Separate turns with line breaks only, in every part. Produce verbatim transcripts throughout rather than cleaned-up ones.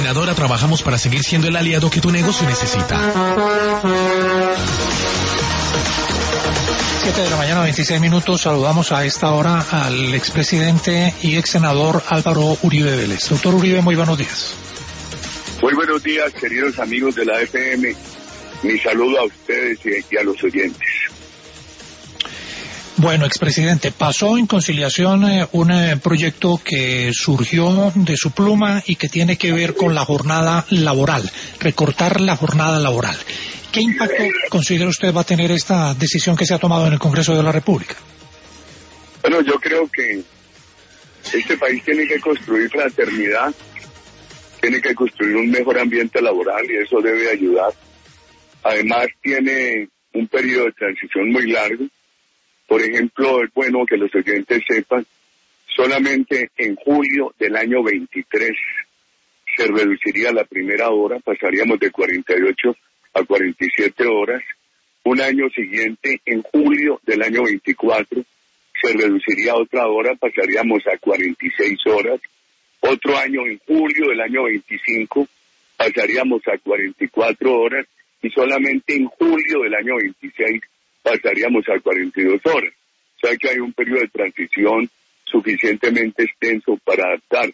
Aseguradora trabajamos para seguir siendo el aliado que tu negocio necesita.
siete de la mañana, veintiséis minutos. Saludamos a esta hora al expresidente y ex senador Álvaro Uribe Vélez. Doctor Uribe, muy buenos días.
Muy buenos días, queridos amigos de la F M. Mi saludo a ustedes y a los oyentes.
Bueno, expresidente, pasó en conciliación eh, un eh, proyecto que surgió de su pluma y que tiene que ver con la jornada laboral, recortar la jornada laboral. ¿Qué impacto considera usted va a tener esta decisión que se ha tomado en el Congreso de la República?
Bueno, yo creo que este país tiene que construir fraternidad, tiene que construir un mejor ambiente laboral y eso debe ayudar. Además tiene un periodo de transición muy largo. Por ejemplo, es bueno que los oyentes sepan, solamente en julio del año veintitrés se reduciría la primera hora, pasaríamos de cuarenta y ocho a cuarenta y siete horas. Un año siguiente, en julio del año veinticuatro, se reduciría otra hora, pasaríamos a cuarenta y seis horas. Otro año, en julio del año veinticinco, pasaríamos a cuarenta y cuatro horas. Y solamente en julio del año veintiséis pasaríamos a cuarenta y dos horas. O sea que hay un periodo de transición suficientemente extenso para adaptarse.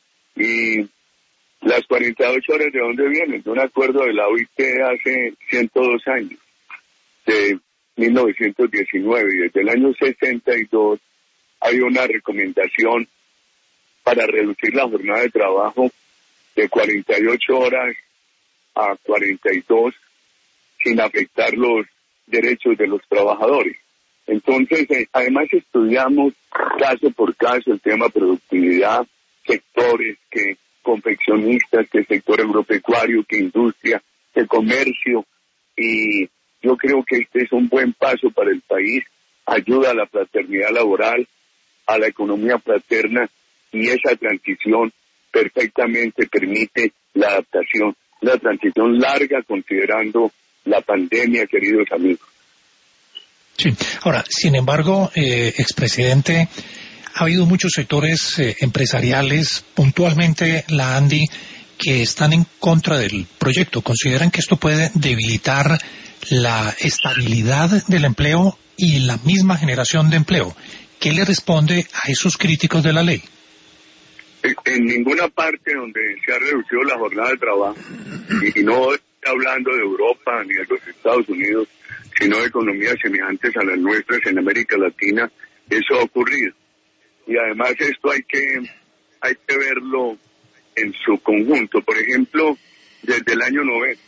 Y las cuarenta y ocho horas, ¿de dónde vienen? De un acuerdo de la O I T hace ciento dos años, de mil novecientos diecinueve, y desde el año sesenta y dos hay una recomendación para reducir la jornada de trabajo de cuarenta y ocho horas a cuarenta y dos sin afectar los derechos de los trabajadores. Entonces, eh, además estudiamos caso por caso el tema productividad, sectores, que confeccionistas, que sector agropecuario, que industria, que comercio, y yo creo que este es un buen paso para el país, ayuda a la fraternidad laboral, a la economía fraterna, y esa transición perfectamente permite la adaptación, una transición larga considerando la pandemia, queridos amigos.
Sí, ahora, sin embargo, eh, expresidente, ha habido muchos sectores eh, empresariales, puntualmente la ANDI, que están en contra del proyecto. ¿Consideran que esto puede debilitar la estabilidad del empleo y la misma generación de empleo? ¿Qué le responde a esos críticos de la ley?
En ninguna parte donde se ha reducido la jornada de trabajo, y no está hablando de Europa ni de los Estados Unidos, sino de economías semejantes a las nuestras en América Latina, eso ha ocurrido. Y además esto hay que hay que verlo en su conjunto. Por ejemplo, desde el año noventa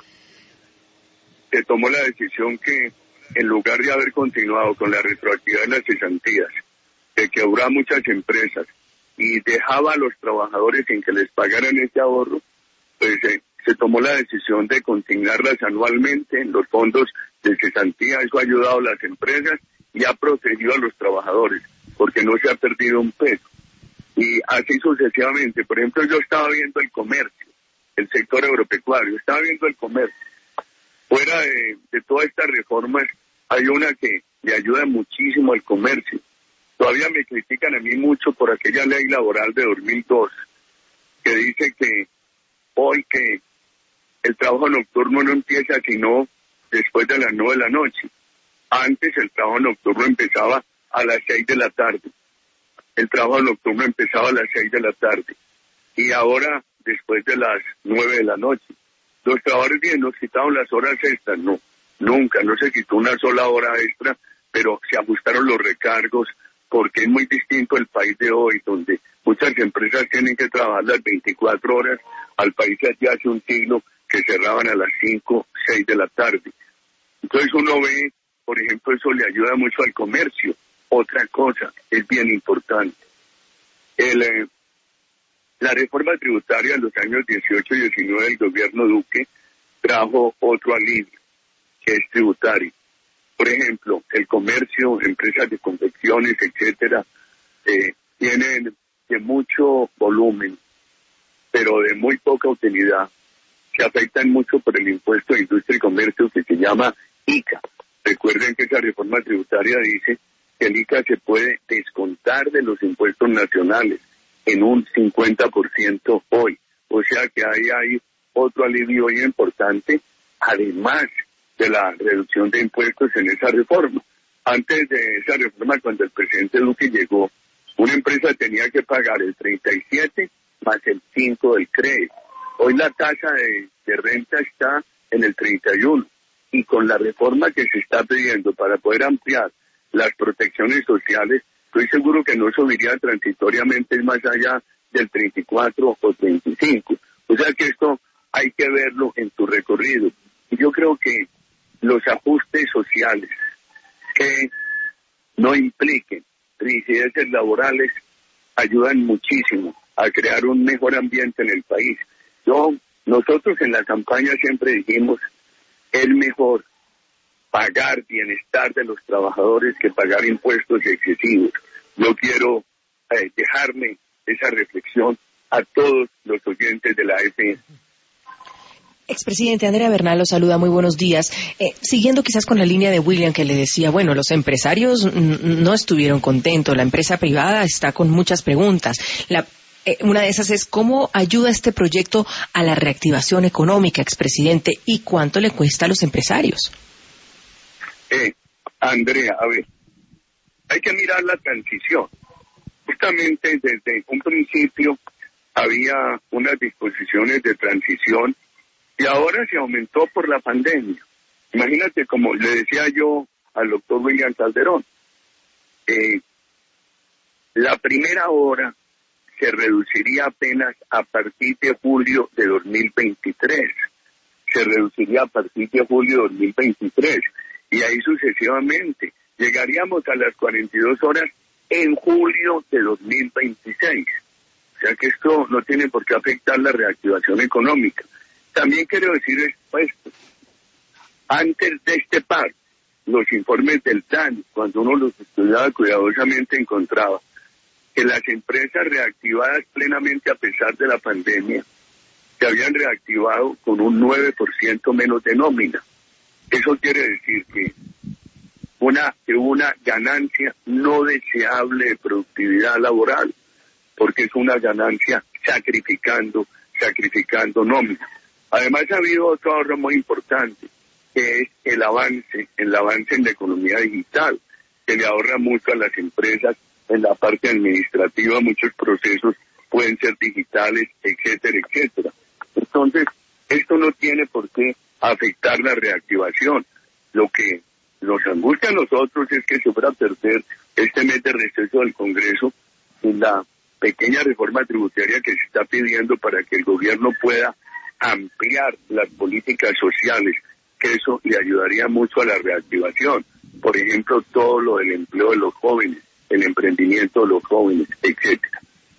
se tomó la decisión que en lugar de haber continuado con la retroactividad de las cesantías, que quebró a muchas empresas y dejaba a los trabajadores sin que les pagaran ese ahorro, pues eh, se tomó la decisión de consignarlas anualmente en los fondos de cesantía. Eso ha ayudado a las empresas y ha protegido a los trabajadores, porque no se ha perdido un peso. Y así sucesivamente. Por ejemplo, yo estaba viendo el comercio, el sector agropecuario, estaba viendo el comercio. Fuera de, de todas estas reformas, hay una que le ayuda muchísimo al comercio. Todavía me critican a mí mucho por aquella ley laboral de dos mil dos, que dice que hoy que el trabajo nocturno no empieza sino después de las nueve de la noche. Antes el trabajo nocturno empezaba a las seis de la tarde. El trabajo nocturno empezaba a las seis de la tarde. Y ahora después de las nueve de la noche. Los trabajadores bien nos quitaron las horas extras, no, nunca, no se quitó una sola hora extra, pero se ajustaron los recargos, porque es muy distinto el país de hoy, donde muchas empresas tienen que trabajar las veinticuatro horas, al país de hace un siglo que cerraban a las cinco, seis de la tarde. Entonces uno ve, por ejemplo, eso le ayuda mucho al comercio. Otra cosa es bien importante. El, eh, la reforma tributaria en los años dieciocho y diecinueve del gobierno Duque trajo otro alivio, que es tributario. Por ejemplo, el comercio, empresas de confecciones, etcétera, eh, tienen de mucho volumen, pero de muy poca utilidad, que afectan mucho por el impuesto de industria y comercio que se llama I C A. Recuerden que esa reforma tributaria dice que el I C A se puede descontar de los impuestos nacionales en un cincuenta por ciento hoy. O sea que ahí hay otro alivio muy importante, además de la reducción de impuestos en esa reforma. Antes de esa reforma, cuando el presidente Duque llegó, una empresa tenía que pagar el treinta y siete más el cinco del crédito. Hoy la tasa de, de renta está en el treinta y uno, y con la reforma que se está pidiendo para poder ampliar las protecciones sociales, estoy seguro que no subiría transitoriamente más allá del treinta y cuatro o treinta y cinco. O sea que esto hay que verlo en tu recorrido. Y yo creo que los ajustes sociales que no impliquen rigideces laborales ayudan muchísimo a crear un mejor ambiente en el país. Yo, nosotros en la campaña siempre dijimos, es mejor pagar bienestar de los trabajadores que pagar impuestos excesivos. Yo quiero eh, dejarme esa reflexión a todos los oyentes de la F M.
Expresidente, Andrea Bernal lo saluda, muy buenos días. Eh, siguiendo quizás con la línea de William, que le decía, bueno, los empresarios n- no estuvieron contentos, la empresa privada está con muchas preguntas. La, eh, una de esas es, ¿cómo ayuda este proyecto a la reactivación económica, expresidente, y cuánto le cuesta a los empresarios?
Eh, Andrea, a ver, hay que mirar la transición. Justamente desde un principio había unas disposiciones de transición y ahora se aumentó por la pandemia. Imagínate, como le decía yo al doctor William Calderón, eh, la primera hora se reduciría apenas a partir de julio de dos mil veintitrés. Se reduciría a partir de julio de dos mil veintitrés. Y ahí sucesivamente. Llegaríamos a las cuarenta y dos horas en julio de dos mil veintiséis. O sea que esto no tiene por qué afectar la reactivación económica. También quiero decir esto. Antes de este paro, los informes del D A N, cuando uno los estudiaba cuidadosamente, encontraba que las empresas reactivadas plenamente a pesar de la pandemia se habían reactivado con un nueve por ciento menos de nómina. Eso quiere decir que una, que una ganancia no deseable de productividad laboral, porque es una ganancia sacrificando, sacrificando nómina. Además ha habido otro ahorro muy importante, que es el avance, el avance en la economía digital, que le ahorra mucho a las empresas en la parte administrativa, muchos procesos pueden ser digitales, etcétera, etcétera. Entonces, esto no tiene por qué afectar la reactivación. Lo que nos angustia a nosotros es que se fuera a perder este mes de receso del Congreso en la pequeña reforma tributaria que se está pidiendo para que el gobierno pueda ampliar las políticas sociales, que eso le ayudaría mucho a la reactivación. Por ejemplo, todo lo del empleo de los jóvenes, el emprendimiento de los jóvenes, etcétera.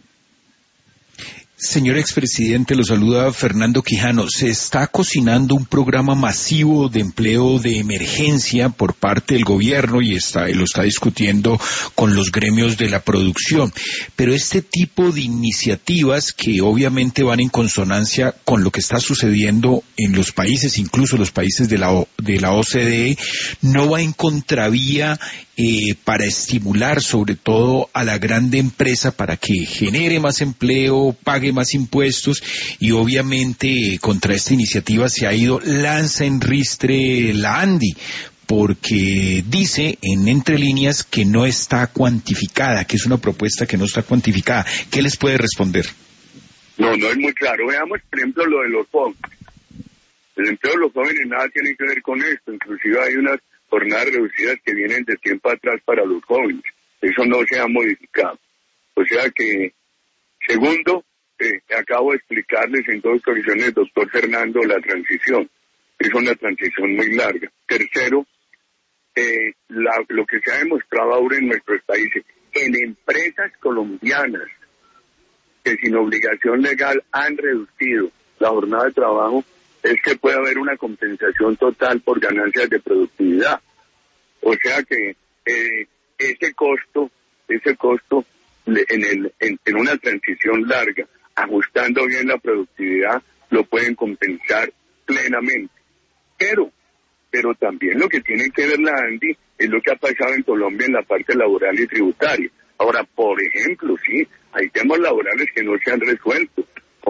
Señor expresidente, lo saluda Fernando Quijano. Se está cocinando un programa masivo de empleo de emergencia por parte del gobierno y está, lo está discutiendo con los gremios de la producción. Pero este tipo de iniciativas que obviamente van en consonancia con lo que está sucediendo en los países, incluso los países de la, o, de la O C D E, no va en contravía eh, para estimular sobre todo a la grande empresa para que genere más empleo, pague más impuestos y obviamente eh, contra esta iniciativa se ha ido lanza en ristre la ANDI porque dice en entre líneas que no está cuantificada, que es una propuesta que no está cuantificada. ¿Qué les puede responder?
No, no es muy claro. Veamos, por ejemplo, lo de los jóvenes. El empleo de los jóvenes nada tiene que ver con esto. Inclusive hay unas jornadas reducidas que vienen de tiempo atrás para los jóvenes. Eso no se ha modificado. O sea que, segundo, eh, acabo de explicarles en dos ocasiones, doctor Fernando, la transición. Es una transición muy larga. Tercero, eh, la, lo que se ha demostrado ahora en nuestros países, en empresas colombianas que sin obligación legal han reducido la jornada de trabajo, es que puede haber una compensación total por ganancias de productividad. O sea que eh, ese costo, ese costo en, el, en, en una transición larga, ajustando bien la productividad, lo pueden compensar plenamente. Pero, pero también lo que tiene que ver la ANDI es lo que ha pasado en Colombia en la parte laboral y tributaria. Ahora, por ejemplo, sí, hay temas laborales que no se han resuelto, como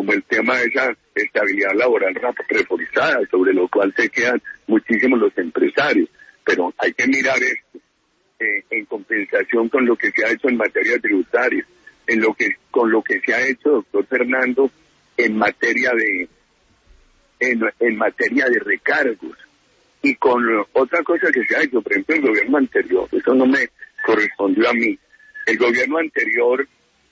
como el tema de esa estabilidad laboral reforzada, sobre lo cual se quedan muchísimos los empresarios. Pero hay que mirar esto eh, en compensación con lo que se ha hecho en materia tributaria, en lo que con lo que se ha hecho, doctor Fernando, en materia de en, en materia de recargos, y con otra cosa que se ha hecho, por ejemplo, el gobierno anterior, eso no me correspondió a mí, el gobierno anterior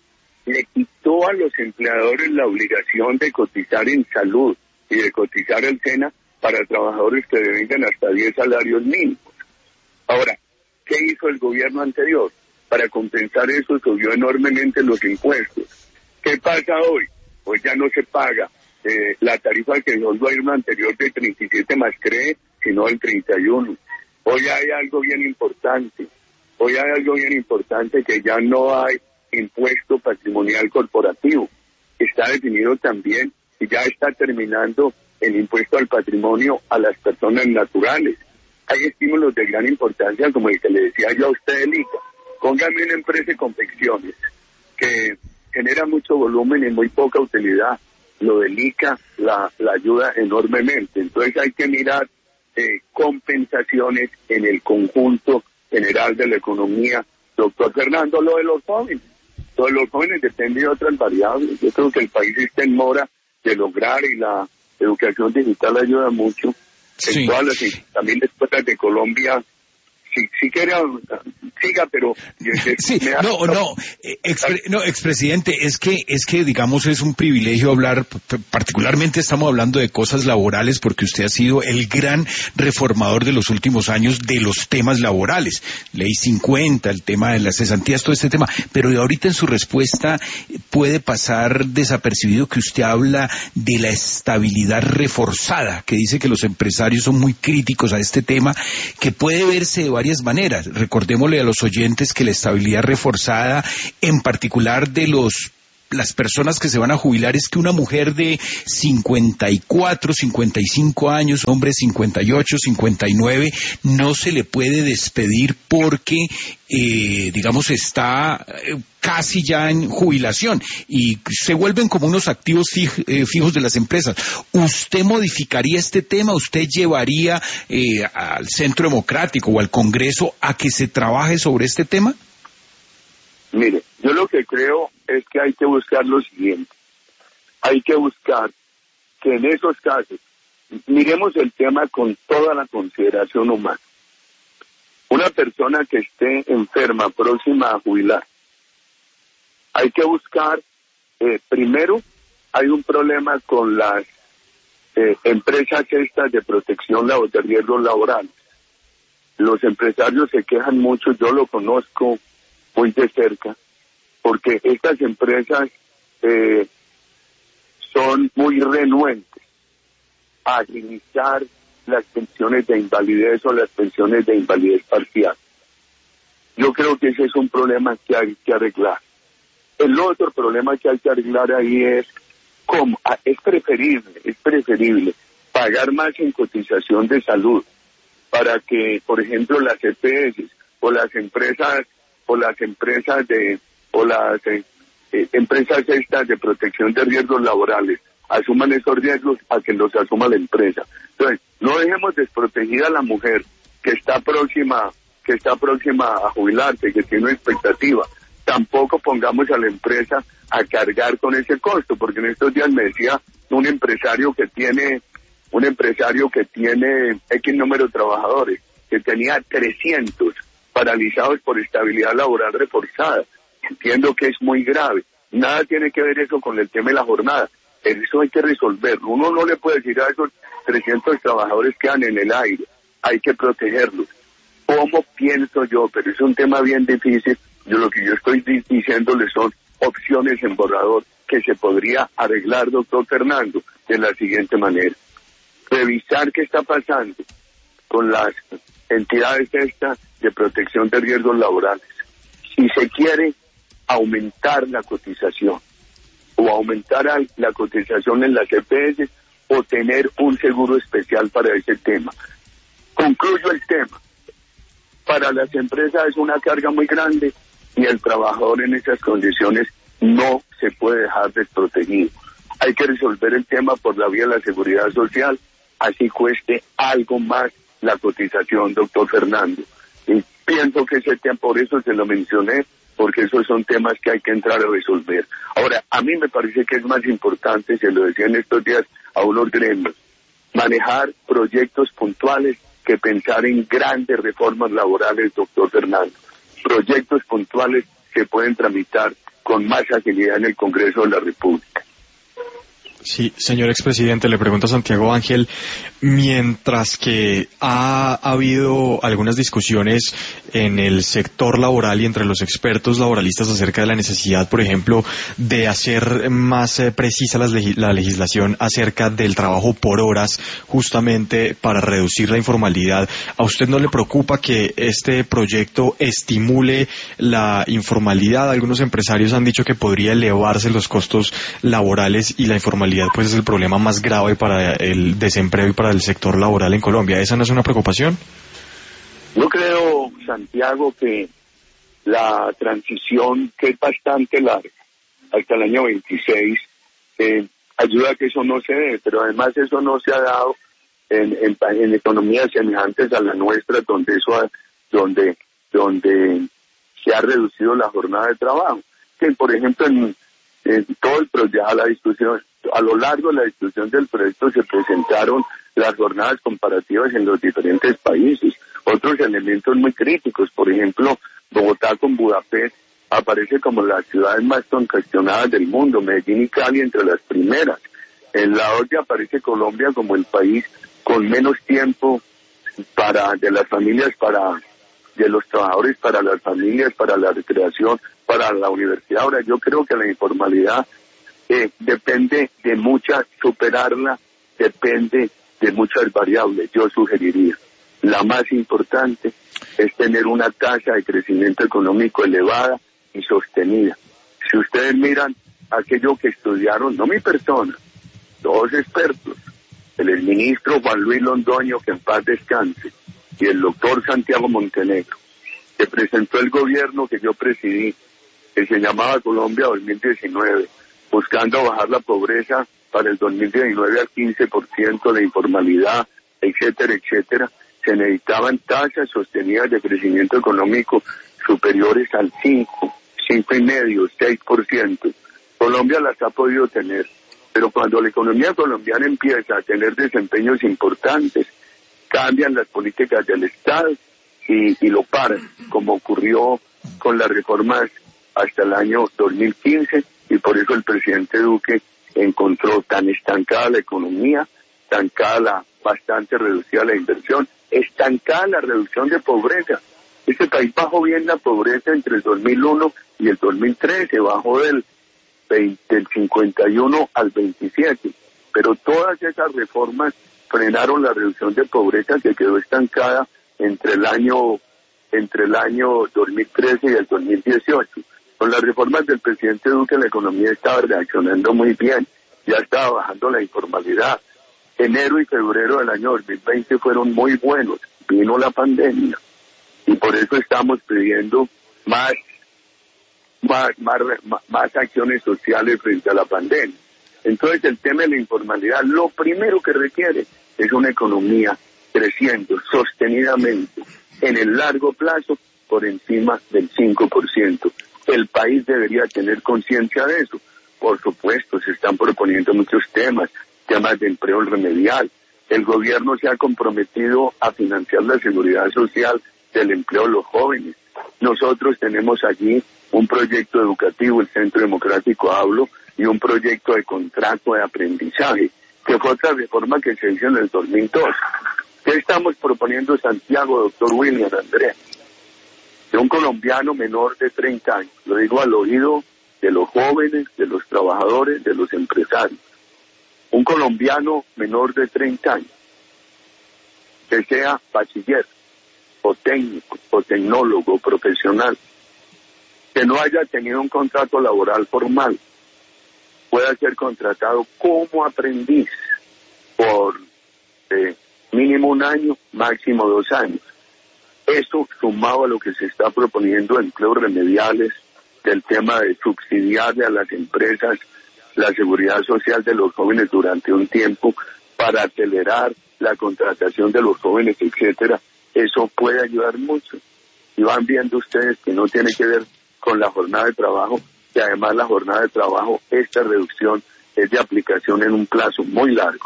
le quitó a los empleadores la obligación de cotizar en salud y de cotizar al SENA para trabajadores que devengan hasta diez salarios mínimos. Ahora, ¿qué hizo el gobierno anterior? Para compensar eso subió enormemente los impuestos. ¿Qué pasa hoy? Pues ya no se paga eh, la tarifa que dio el gobierno anterior de treinta y siete más CREE, sino el treinta y uno. Hoy hay algo bien importante. Hoy hay algo bien importante que ya no hay impuesto patrimonial corporativo. Está definido también y ya está terminando el impuesto al patrimonio a las personas naturales. Hay estímulos de gran importancia, como el que le decía yo a usted, el I C A. Póngame una empresa de confecciones que genera mucho volumen y muy poca utilidad. Lo del I C A la, la ayuda enormemente. Entonces hay que mirar eh, compensaciones en el conjunto general de la economía. Doctor Fernando, lo de los jóvenes. Lo de los jóvenes depende de otras variables. Yo creo que el país está en mora de lograr, y la educación digital ayuda mucho.
Sí.
En todas las, también las escuelas de Colombia, si, si quiere, siga, pero...
Sí, no, no, expre, no, expresidente, es que, es que, digamos, es un privilegio hablar, particularmente estamos hablando de cosas laborales, porque usted ha sido el gran reformador de los últimos años de los temas laborales, Ley cincuenta, el tema de las cesantías, todo este tema, pero ahorita en su respuesta puede pasar desapercibido que usted habla de la estabilidad reforzada, que dice que los empresarios son muy críticos a este tema, que puede verse de varias maneras. Recordémosle a los oyentes que la estabilidad reforzada, en particular de los las personas que se van a jubilar, es que una mujer de cincuenta y cuatro, cincuenta y cinco años, hombre de cincuenta y ocho, cincuenta y nueve, no se le puede despedir porque, eh, digamos, está eh, casi ya en jubilación y se vuelven como unos activos fij, eh, fijos de las empresas. ¿Usted modificaría este tema? ¿Usted llevaría eh, al Centro Democrático o al Congreso a que se trabaje sobre este tema?
Mire, yo lo que creo es que hay que buscar lo siguiente. Hay que buscar que en esos casos miremos el tema con toda la consideración humana. Una persona que esté enferma, próxima a jubilar, hay que buscar, eh, primero, hay un problema con las eh, empresas estas de protección de riesgos laborales. Los empresarios se quejan mucho, yo lo conozco muy de cerca, porque estas empresas eh, son muy renuentes a administrar las pensiones de invalidez o las pensiones de invalidez parcial. Yo creo que ese es un problema que hay que arreglar. El otro problema que hay que arreglar ahí es cómo es preferible, es preferible pagar más en cotización de salud para que, por ejemplo, las E P S o las empresas o las empresas de o las eh, eh, empresas estas de protección de riesgos laborales asuman esos riesgos a que los asuma la empresa. Entonces, no dejemos desprotegida a la mujer que está próxima que está próxima a jubilarse, que tiene una expectativa. Tampoco pongamos a la empresa a cargar con ese costo, porque en estos días me decía un empresario que tiene un empresario que tiene X número de trabajadores, que tenía trescientos paralizados por estabilidad laboral reforzada. Entiendo que es muy grave. Nada tiene que ver eso con el tema de la jornada. Eso hay que resolverlo. Uno no le puede decir a esos trescientos trabajadores que quedan en el aire. Hay que protegerlos. ¿Cómo pienso yo? Pero es un tema bien difícil. Yo lo que yo estoy diciéndole son opciones en borrador que se podría arreglar, doctor Fernando, de la siguiente manera. Revisar qué está pasando con las entidades estas de protección de riesgos laborales. Si se quiere aumentar la cotización o aumentar la cotización en las E P S o tener un seguro especial para ese tema. Concluyo el tema. Para las empresas es una carga muy grande y el trabajador en esas condiciones no se puede dejar desprotegido. Hay que resolver el tema por la vía de la seguridad social, así cueste algo más la cotización, doctor Fernando. Y pienso que ese tema, por eso se lo mencioné, porque esos son temas que hay que entrar a resolver. Ahora, a mí me parece que es más importante, se lo decía en estos días a unos gremios, manejar proyectos puntuales que pensar en grandes reformas laborales, doctor Fernando. Proyectos puntuales que pueden tramitar con más agilidad en el Congreso de la República.
Sí, señor expresidente, le pregunto a Santiago Ángel, mientras que ha, ha habido algunas discusiones en el sector laboral y entre los expertos laboralistas acerca de la necesidad, por ejemplo, de hacer más eh, precisa las legi- la legislación acerca del trabajo por horas, justamente para reducir la informalidad, ¿a usted no le preocupa que este proyecto estimule la informalidad? Algunos empresarios han dicho que podría elevarse los costos laborales y la informalidad pues es el problema más grave para el desempleo y para el sector laboral en Colombia. ¿Esa no es una preocupación?
Yo creo, Santiago, que la transición, que es bastante larga, hasta el año veintiséis, eh, ayuda a que eso no se dé, pero además eso no se ha dado en, en, en economías semejantes a la nuestra, donde eso ha, donde, donde se ha reducido la jornada de trabajo. Que, por ejemplo, en, en todo el proyecto, la discusión, a lo largo de la discusión del proyecto se presentaron las jornadas comparativas en los diferentes países. Otros elementos muy críticos, por ejemplo, Bogotá con Budapest aparece como las ciudades más congestionadas del mundo, Medellín y Cali entre las primeras. En la O C D E aparece Colombia como el país con menos tiempo para de las familias, para de los trabajadores, para las familias, para la recreación, para la universidad. Ahora, yo creo que la informalidad Eh, depende de mucha, superarla depende de muchas variables. Yo sugeriría, la más importante es tener una tasa de crecimiento económico elevada y sostenida. Si ustedes miran aquello que estudiaron, no mi persona, dos expertos, el exministro Juan Luis Londoño, que en paz descanse, y el doctor Santiago Montenegro, que presentó el gobierno que yo presidí, que se llamaba Colombia dos mil diecinueve, buscando bajar la pobreza para el dos mil diecinueve al quince por ciento, la informalidad, etcétera, etcétera, se necesitaban tasas sostenidas de crecimiento económico superiores al cinco, cinco y medio, seis por ciento. Colombia las ha podido tener, pero cuando la economía colombiana empieza a tener desempeños importantes, cambian las políticas del Estado y, y lo paran, como ocurrió con las reformas hasta el año dos mil quince, y por eso el presidente Duque encontró tan estancada la economía, estancada la, bastante reducida la inversión, estancada la reducción de pobreza. Este país bajó bien la pobreza entre el dos mil uno y el dos mil trece, bajó del, veinte, del cincuenta y uno al veintisiete, pero todas esas reformas frenaron la reducción de pobreza, que quedó estancada entre el año entre el año dos mil trece y el dos mil dieciocho. Con las reformas del presidente Duque la economía estaba reaccionando muy bien, ya estaba bajando la informalidad. Enero y febrero del año dos mil veinte fueron muy buenos, vino la pandemia y por eso estamos pidiendo más, más, más, más acciones sociales frente a la pandemia. Entonces el tema de la informalidad, lo primero que requiere es una economía creciendo sostenidamente en el largo plazo por encima del cinco por ciento. El país debería tener conciencia de eso. Por supuesto, se están proponiendo muchos temas, temas de empleo remedial. El gobierno se ha comprometido a financiar la seguridad social del empleo de los jóvenes. Nosotros tenemos allí un proyecto educativo, el Centro Democrático Hablo, y un proyecto de contrato de aprendizaje, que fue otra reforma que se hizo en el dos mil dos. ¿Qué estamos proponiendo, Santiago, doctor William, Andrea? De un colombiano menor de treinta años, lo digo al oído de los jóvenes, de los trabajadores, de los empresarios. Un colombiano menor de treinta años, que sea bachiller, o técnico, o tecnólogo, profesional, que no haya tenido un contrato laboral formal, pueda ser contratado como aprendiz por eh, mínimo un año, máximo dos años. Eso sumado a lo que se está proponiendo, empleos remediales, del tema de subsidiarle a las empresas la seguridad social de los jóvenes durante un tiempo para acelerar la contratación de los jóvenes, etcétera. Eso puede ayudar mucho. Y van viendo ustedes que no tiene que ver con la jornada de trabajo, que además la jornada de trabajo, esta reducción es de aplicación en un plazo muy largo.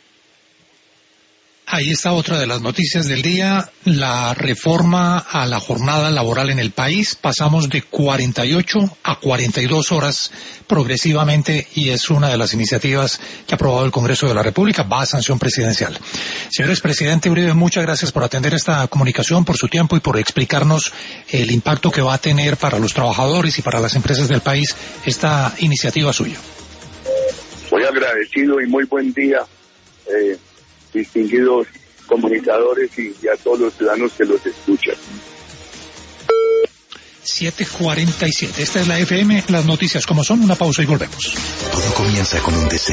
Ahí está otra de las noticias del día, la reforma a la jornada laboral en el país. Pasamos de cuarenta y ocho a cuarenta y dos horas progresivamente y es una de las iniciativas que ha aprobado el Congreso de la República, va a sanción presidencial. Señor expresidente Uribe, muchas gracias por atender esta comunicación, por su tiempo y por explicarnos el impacto que va a tener para los trabajadores y para las empresas del país esta iniciativa suya.
Muy agradecido y muy buen día. Eh... distinguidos comunicadores y, y a todos los ciudadanos que los escuchan.
siete cuarenta y siete, esta es la F M, las noticias como son, una pausa y volvemos.
Todo comienza con un deseo.